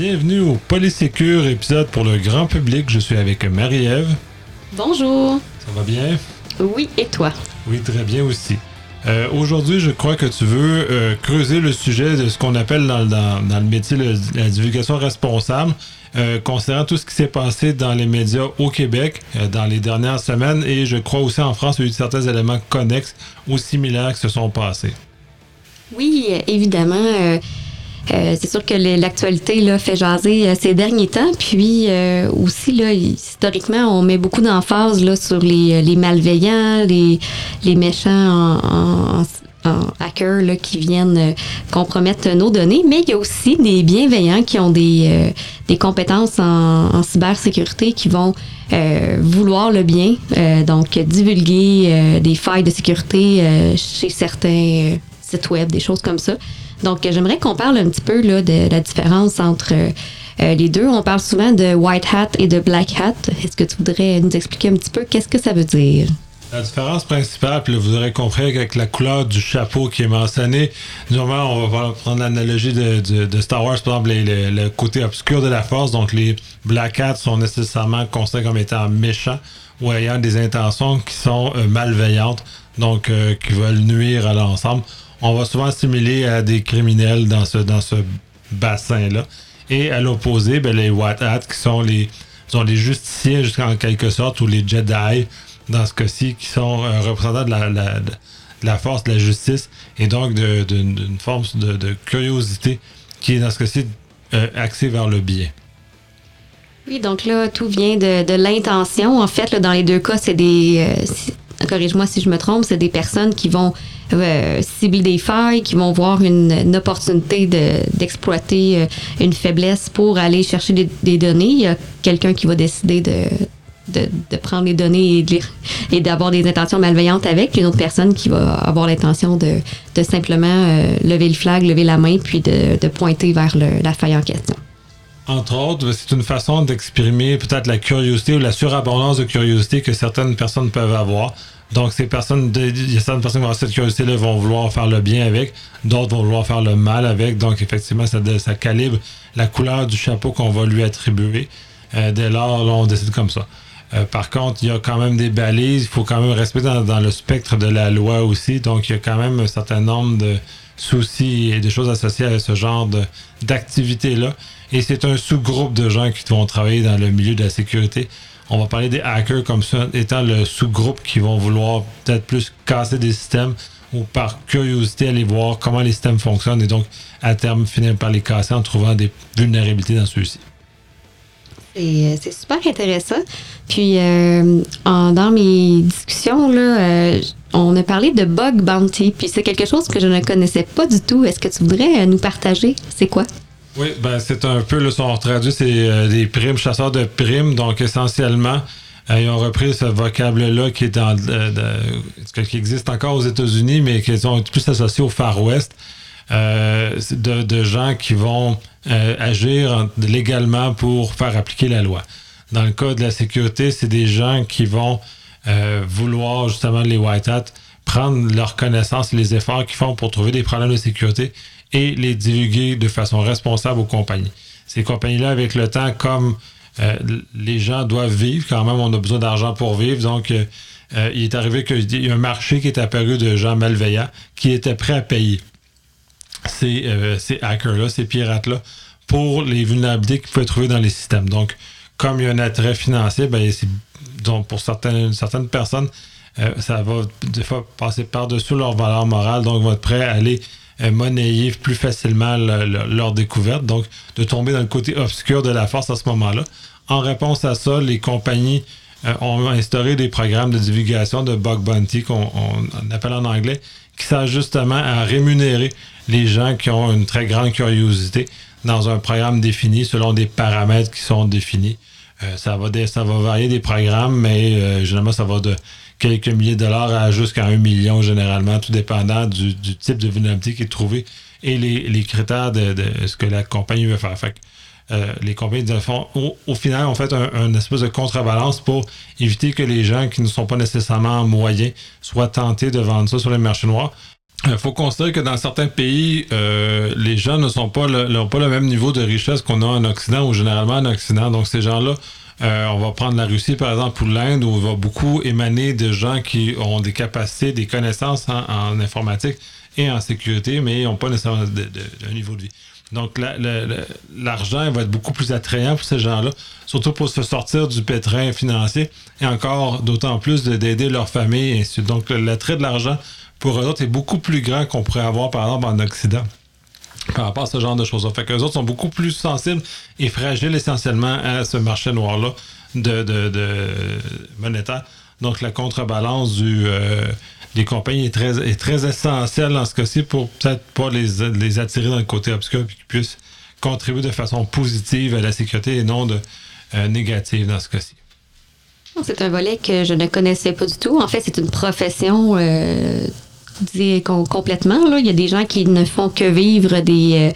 Bienvenue au Polysécure, épisode pour le grand public. Je suis avec Marie-Ève. Bonjour. Ça va bien? Oui, et toi? Oui, très bien aussi. Aujourd'hui, je crois que tu veux creuser le sujet de ce qu'on appelle dans le métier la divulgation responsable, concernant tout ce qui s'est passé dans les médias au Québec dans les dernières semaines, et je crois aussi en France, il y a eu certains éléments connexes ou similaires qui se sont passés. Oui, évidemment. C'est sûr que l'actualité là, fait jaser ces derniers temps. Puis aussi, là, historiquement, on met beaucoup d'emphase là, sur les malveillants, les méchants en hackers là, qui viennent compromettre nos données. Mais il y a aussi des bienveillants qui ont des compétences en cybersécurité qui vont vouloir le bien. Donc, divulguer des failles de sécurité chez certains sites web, des choses comme ça. Donc, j'aimerais qu'on parle un petit peu là, de la différence entre les deux. On parle souvent de white hat et de black hat. Est-ce que tu voudrais nous expliquer un petit peu qu'est-ce que ça veut dire? La différence principale, puis là, vous aurez compris avec la couleur du chapeau qui est mentionné. Normalement, on va prendre l'analogie de Star Wars, par exemple, le côté obscur de la force. Donc, les black hats sont nécessairement considérés comme étant méchants ou ayant des intentions qui sont malveillantes, donc qui veulent nuire à l'ensemble. On va souvent assimiler à des criminels dans ce bassin-là. Et à l'opposé, les white hats qui sont les justiciers jusqu'en quelque sorte, ou les Jedi, dans ce cas-ci, qui sont représentants de la force, de la justice, et donc d'une forme de curiosité qui est dans ce cas-ci axée vers le bien. Oui, donc là, tout vient de l'intention. En fait, là, dans les deux cas, c'est des... corrige-moi si je me trompe, c'est des personnes qui vont cibler des failles, qui vont voir une opportunité d'exploiter une faiblesse pour aller chercher des données. Il y a quelqu'un qui va décider de prendre les données et d'avoir des intentions malveillantes avec, une autre personne qui va avoir l'intention de simplement lever le flag, lever la main, puis de pointer vers la faille en question. Entre autres, c'est une façon d'exprimer peut-être la curiosité ou la surabondance de curiosité que certaines personnes peuvent avoir. Donc, il y a certaines personnes qui vont avoir cette curiosité-là, vont vouloir faire le bien avec, d'autres vont vouloir faire le mal avec. Donc, effectivement, ça calibre la couleur du chapeau qu'on va lui attribuer. Dès lors, là, on décide comme ça. Par contre, il y a quand même des balises, il faut quand même rester dans le spectre de la loi aussi. Donc, il y a quand même un certain nombre de soucis et des choses associées à ce genre d'activité-là. Et c'est un sous-groupe de gens qui vont travailler dans le milieu de la sécurité. On va parler des hackers comme ça, étant le sous-groupe qui vont vouloir peut-être plus casser des systèmes ou par curiosité aller voir comment les systèmes fonctionnent et donc, à terme, finir par les casser en trouvant des vulnérabilités dans ceux-ci. C'est super intéressant. Puis, dans mes discussions, là, on a parlé de bug bounty. Puis, c'est quelque chose que je ne connaissais pas du tout. Est-ce que tu voudrais nous partager? C'est quoi? Oui, c'est un peu, là, si on traduit, c'est des primes, chasseurs de primes. Donc, essentiellement, ils ont repris ce vocable-là qui est qui existe encore aux États-Unis, mais qui sont plus associés au Far West, de gens qui vont agir légalement pour faire appliquer la loi. Dans le cas de la sécurité, c'est des gens qui vont vouloir, justement, les white hats, prendre leurs connaissances et les efforts qu'ils font pour trouver des problèmes de sécurité et les divulguer de façon responsable aux compagnies. Ces compagnies-là, avec le temps, comme les gens doivent vivre, quand même, on a besoin d'argent pour vivre, donc il est arrivé qu'il y a un marché qui est apparu de gens malveillants qui étaient prêts à payer ces hackers-là, ces pirates-là, pour les vulnérabilités qu'ils pouvaient trouver dans les systèmes. Donc, comme il y a un attrait financier, donc pour certaines personnes, ça va des fois passer par-dessus leur valeur morale, donc vont être prêts à aller monnayer plus facilement leur découverte, donc de tomber dans le côté obscur de la force à ce moment-là. En réponse à ça, les compagnies ont instauré des programmes de divulgation de bug bounty, qu'on appelle en anglais, qui servent justement à rémunérer les gens qui ont une très grande curiosité dans un programme défini selon des paramètres qui sont définis. Ça va varier des programmes, mais généralement, ça va de quelques milliers de dollars à jusqu'à 1 million, généralement, tout dépendant du type de vulnérabilité qui est trouvé et les critères de ce que la compagnie veut faire. Fait que, les compagnies font, au final, ont fait un espèce de contrebalance pour éviter que les gens qui ne sont pas nécessairement moyens soient tentés de vendre ça sur les marchés noirs. Il faut considérer que dans certains pays, les gens n'ont pas le même niveau de richesse qu'on a en Occident ou généralement en Occident. Donc, ces gens-là, on va prendre la Russie, par exemple, ou l'Inde, où il va beaucoup émaner de gens qui ont des capacités, des connaissances en informatique et en sécurité, mais ils n'ont pas nécessairement un niveau de vie. Donc, l'argent va être beaucoup plus attrayant pour ces gens-là, surtout pour se sortir du pétrin financier et encore d'autant plus d'aider leur famille. Et ainsi de suite. Donc, l'attrait de l'argent pour eux autres est beaucoup plus grand qu'on pourrait avoir, par exemple, en Occident par rapport à ce genre de choses-là. Fait qu'eux autres sont beaucoup plus sensibles et fragiles essentiellement à ce marché noir-là de monétaire. Donc, la contrebalance des compagnies est très essentielle dans ce cas-ci pour peut-être pas les attirer dans le côté obscur et qu'ils puissent contribuer de façon positive à la sécurité et non négative dans ce cas-ci. C'est un volet que je ne connaissais pas du tout. En fait, c'est une profession complètement. Là. Il y a des gens qui ne font que vivre des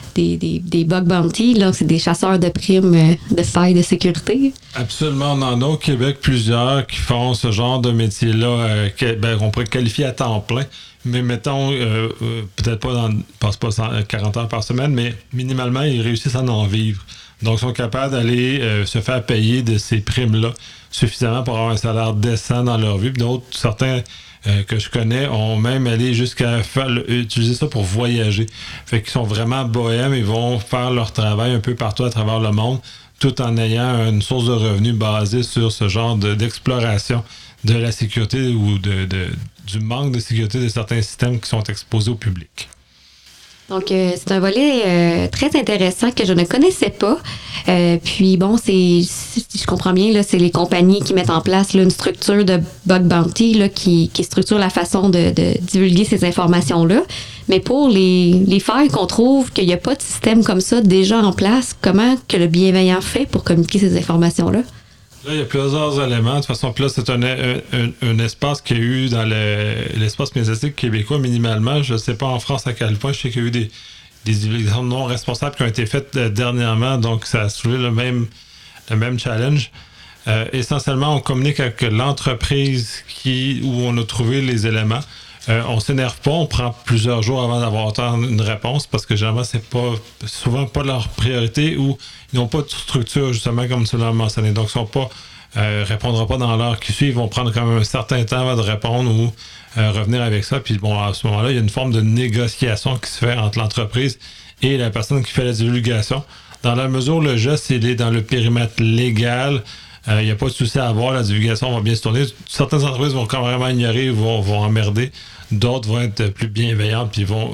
bug bounty. Là. C'est des chasseurs de primes de failles de sécurité. Absolument. On en a au Québec plusieurs qui font ce genre de métier-là qu'on pourrait qualifier à temps plein. Mais mettons, peut-être pas passe pas 40 heures par semaine, mais minimalement, ils réussissent à en vivre. Donc, ils sont capables d'aller se faire payer de ces primes-là suffisamment pour avoir un salaire décent dans leur vie. Puis d'autres, certains que je connais, ont même allé jusqu'à utiliser ça pour voyager. Fait qu'ils sont vraiment bohèmes, ils vont faire leur travail un peu partout à travers le monde, tout en ayant une source de revenus basée sur ce genre d'exploration de la sécurité ou du manque de sécurité de certains systèmes qui sont exposés au public. Donc, c'est un volet très intéressant que je ne connaissais pas. Puis, bon, si je comprends bien, là, c'est les compagnies qui mettent en place là, une structure de bug bounty là, qui structure la façon de divulguer ces informations-là. Mais pour les failles qu'on trouve qu'il n'y a pas de système comme ça déjà en place, comment que le bienveillant fait pour communiquer ces informations-là? Là, il y a plusieurs éléments. De toute façon, là, c'est un espace qu'il y a eu dans l'espace médiatique québécois minimalement. Je ne sais pas en France à quel point. Je sais qu'il y a eu des divulgations non responsables qui ont été faites dernièrement. Donc, ça a soulevé le même challenge. Essentiellement, on communique avec l'entreprise où on a trouvé les éléments. On ne s'énerve pas, on prend plusieurs jours avant d'avoir une réponse parce que généralement, c'est souvent pas leur priorité ou ils n'ont pas de structure, justement, comme tu l'as mentionné. Donc, ils ne répondront pas dans l'heure qui suit. Ils vont prendre quand même un certain temps avant de répondre ou revenir avec ça. Puis, bon, à ce moment-là, il y a une forme de négociation qui se fait entre l'entreprise et la personne qui fait la divulgation. Dans la mesure où le geste, il est dans le périmètre légal, il n'y a pas de souci à avoir, la divulgation va bien se tourner. Certaines entreprises vont quand même ignorer, vont emmerder. D'autres vont être plus bienveillantes puis vont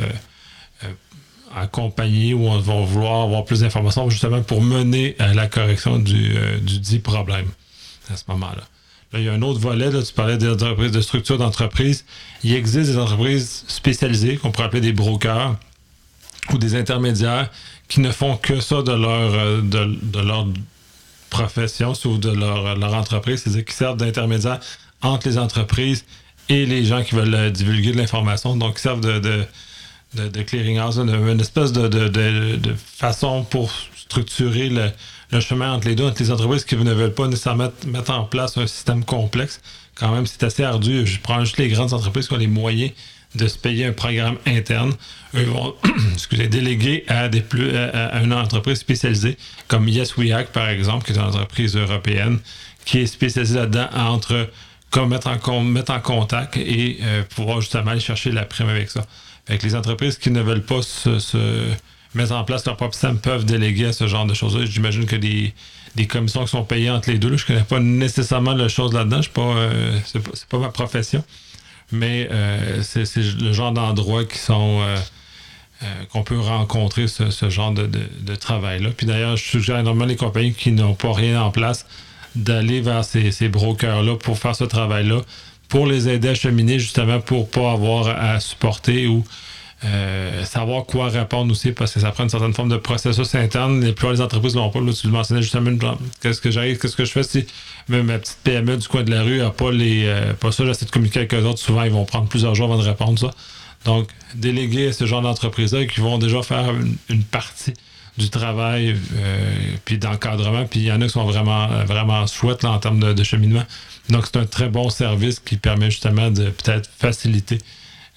accompagner ou vont vouloir avoir plus d'informations justement pour mener à la correction du dit problème à ce moment-là. Là, il y a un autre volet, là, tu parlais des entreprises, de structures d'entreprise. Il existe des entreprises spécialisées qu'on pourrait appeler des brokers ou des intermédiaires qui ne font que ça de leur profession ou de leur entreprise, c'est-à-dire qui servent d'intermédiaires entre les entreprises et les gens qui veulent divulguer de l'information. Donc, ils servent de clearinghouse, une espèce de façon pour structurer le chemin entre les deux, entre les entreprises qui ne veulent pas nécessairement mettre en place un système complexe. Quand même, c'est assez ardu. Je prends juste les grandes entreprises qui ont les moyens de se payer un programme interne. Eux vont déléguer à une entreprise spécialisée, comme Yes We Hack, par exemple, qui est une entreprise européenne, qui est spécialisée là-dedans mettre en contact et pouvoir justement aller chercher la prime avec ça. Fait que les entreprises qui ne veulent pas se mettre en place leur propre système peuvent déléguer à ce genre de choses-là. J'imagine que des commissions qui sont payées entre les deux, là, je ne connais pas nécessairement la chose là-dedans. C'est pas ma profession. Mais c'est le genre d'endroits qu'on peut rencontrer ce genre de travail-là. Puis d'ailleurs, je suggère énormément les compagnies qui n'ont pas rien en place d'aller vers ces brokers-là pour faire ce travail-là, pour les aider à cheminer, justement, pour pas avoir à supporter ou savoir quoi répondre aussi, parce que ça prend une certaine forme de processus interne. Les plupart des entreprises ne l'ont pas. Là, tu le mentionnais justement, qu'est-ce que je fais si ma petite PME du coin de la rue n'a pas ça, j'essaie de communiquer avec eux autres. Souvent, ils vont prendre plusieurs jours avant de répondre ça. Donc, déléguer à ce genre d'entreprise-là qui vont déjà faire une partie du travail puis d'encadrement. Puis il y en a qui sont vraiment, vraiment chouettes là, en termes de cheminement. Donc, c'est un très bon service qui permet justement de peut-être faciliter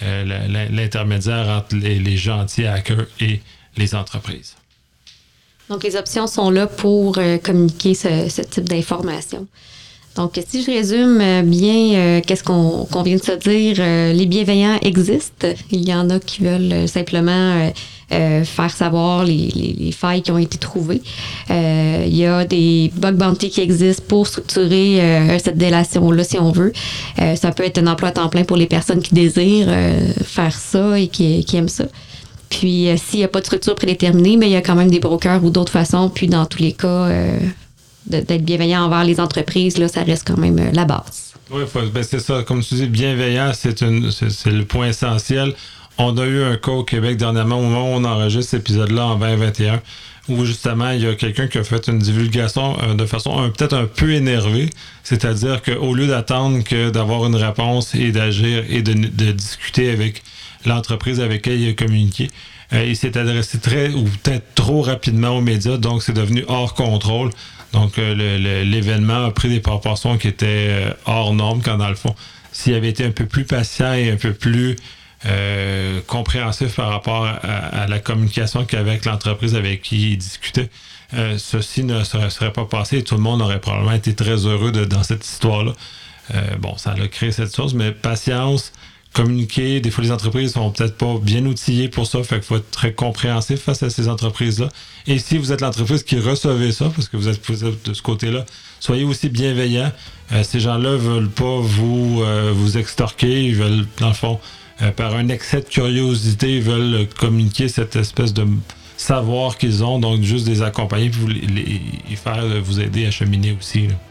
l'intermédiaire entre les gentils hackers et les entreprises. Donc, les options sont là pour communiquer ce type d'informations. Donc, si je résume bien qu'est-ce qu'on vient de se dire, les bienveillants existent. Il y en a qui veulent simplement faire savoir les failles qui ont été trouvées. Il y a des bug bounty qui existent pour structurer cette délation-là, si on veut. Ça peut être un emploi à temps plein pour les personnes qui désirent faire ça et qui aiment ça. Puis, s'il n'y a pas de structure prédéterminée, mais il y a quand même des brokers ou d'autres façons. Puis, dans tous les cas, d'être bienveillant envers les entreprises, là, ça reste quand même la base. Oui, c'est ça. Comme tu dis, bienveillant, c'est le point essentiel. On a eu un cas au Québec dernièrement, au moment où on enregistre cet épisode-là en 2021, où justement, il y a quelqu'un qui a fait une divulgation de façon peut-être un peu énervée. C'est-à-dire qu'au lieu d'attendre d'avoir une réponse et d'agir et de discuter avec l'entreprise avec laquelle il a communiqué, il s'est adressé ou peut-être trop rapidement aux médias, donc c'est devenu hors contrôle. Donc l'événement a pris des proportions qui étaient hors normes, quand dans le fond, s'il avait été un peu plus patient et un peu plus compréhensif par rapport à la communication qu'il avait avec l'entreprise avec qui il discutait, ceci ne serait pas passé et tout le monde aurait probablement été très heureux dans cette histoire-là. Ça a créé cette chose, mais patience, communiquer. Des fois, les entreprises sont peut-être pas bien outillées pour ça, fait qu'il faut être très compréhensif face à ces entreprises-là. Et si vous êtes l'entreprise qui recevez ça, parce que vous êtes de ce côté-là, soyez aussi bienveillants. Ces gens-là veulent pas vous extorquer, ils veulent, dans le fond, par un excès de curiosité, ils veulent communiquer cette espèce de savoir qu'ils ont, donc juste les accompagner et faire vous aider à cheminer aussi, là.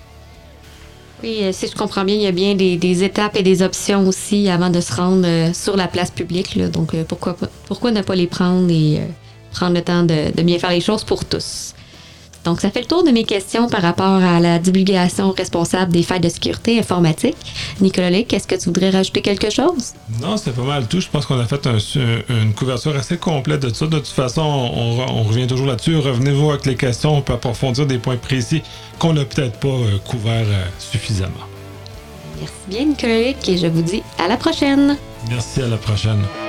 Oui, si je comprends bien, il y a bien des étapes et des options aussi avant de se rendre sur la place publique, là. Donc, pourquoi ne pas les prendre et prendre le temps de bien faire les choses pour tous? Donc, ça fait le tour de mes questions par rapport à la divulgation responsable des failles de sécurité informatique. Nicolas Lake, est-ce que tu voudrais rajouter quelque chose? Non, c'est pas mal tout. Je pense qu'on a fait une couverture assez complète de ça. De toute façon, on revient toujours là-dessus. Revenez-vous avec les questions. On peut approfondir des points précis qu'on n'a peut-être pas couverts suffisamment. Merci bien, Nicolas Lake, et je vous dis à la prochaine. Merci, à la prochaine.